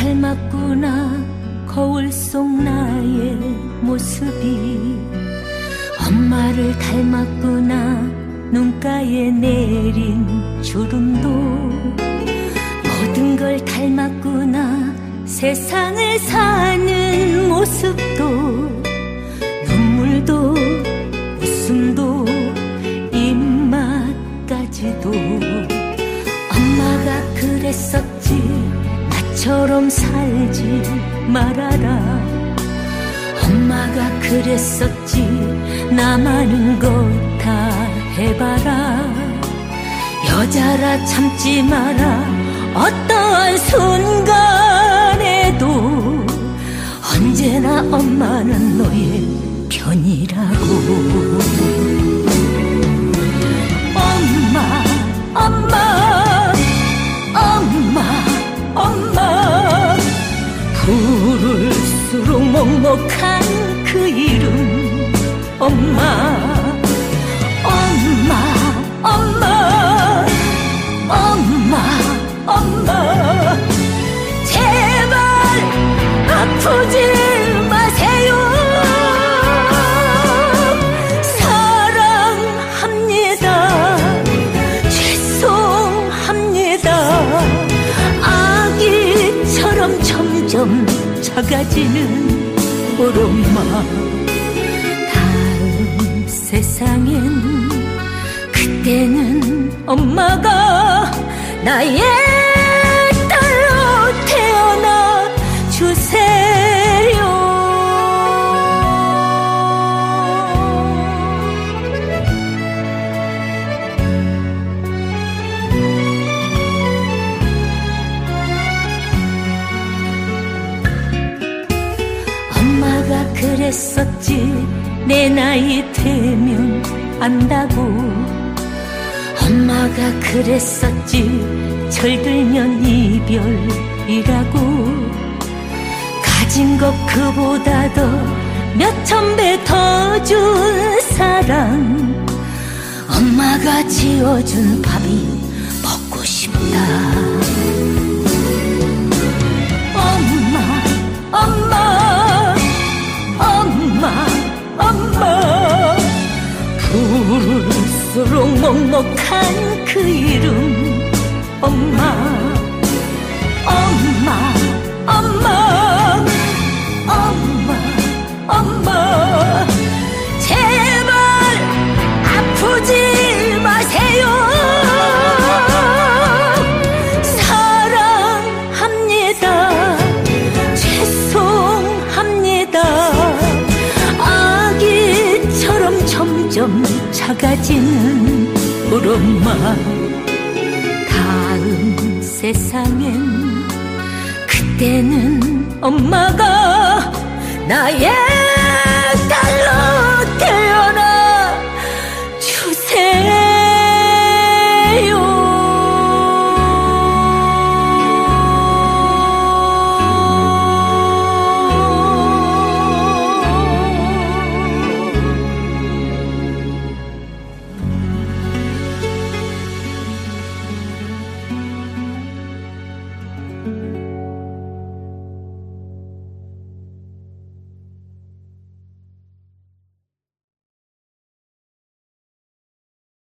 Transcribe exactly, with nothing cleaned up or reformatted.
닮았구나. 거울 속 나의 모습이 엄마를 닮았구나. 눈가에 내린 주름도 모든 걸 닮았구나. 세상을 사는 모습도 눈물도 웃음도 입맛까지도 엄마가 그랬었지. 나처럼 살지 말아라. 엄마가 그랬었지. 나많은 것 다 해봐라. 여자라 참지 마라. 어떠한 순간에도 언제나 엄마는 너의 편이라고. 엄마 엄마 엄마 엄마 부를수록 먹먹한 그 이름 엄마. 엄마 엄마 엄마 엄마 제발 아프지 마세요. 사랑합니다. 죄송합니다. 아기처럼 점점 작아지는 우리 엄마. 다음 세상엔 그때는 엄마가 나의 딸로 태어나 주세요. 엄마가 그랬었지. 내 나이 되면 안다고. 엄마가 그랬었지. 철들면 이별이라고. 가진 것 그보다 더 몇천 배 더 준 사랑. 엄마가 지어준 밥이 먹고 싶다. 엄마 엄마 엄마 엄마 부를수록 먹먹한 그 이름 엄마. 엄마 엄마 엄마 엄마 제발 아프지 마세요. 사랑합니다. 죄송합니다. 아기처럼 점점 작아지는 우리 엄마. 다음 세상엔 그때는 엄마가 나의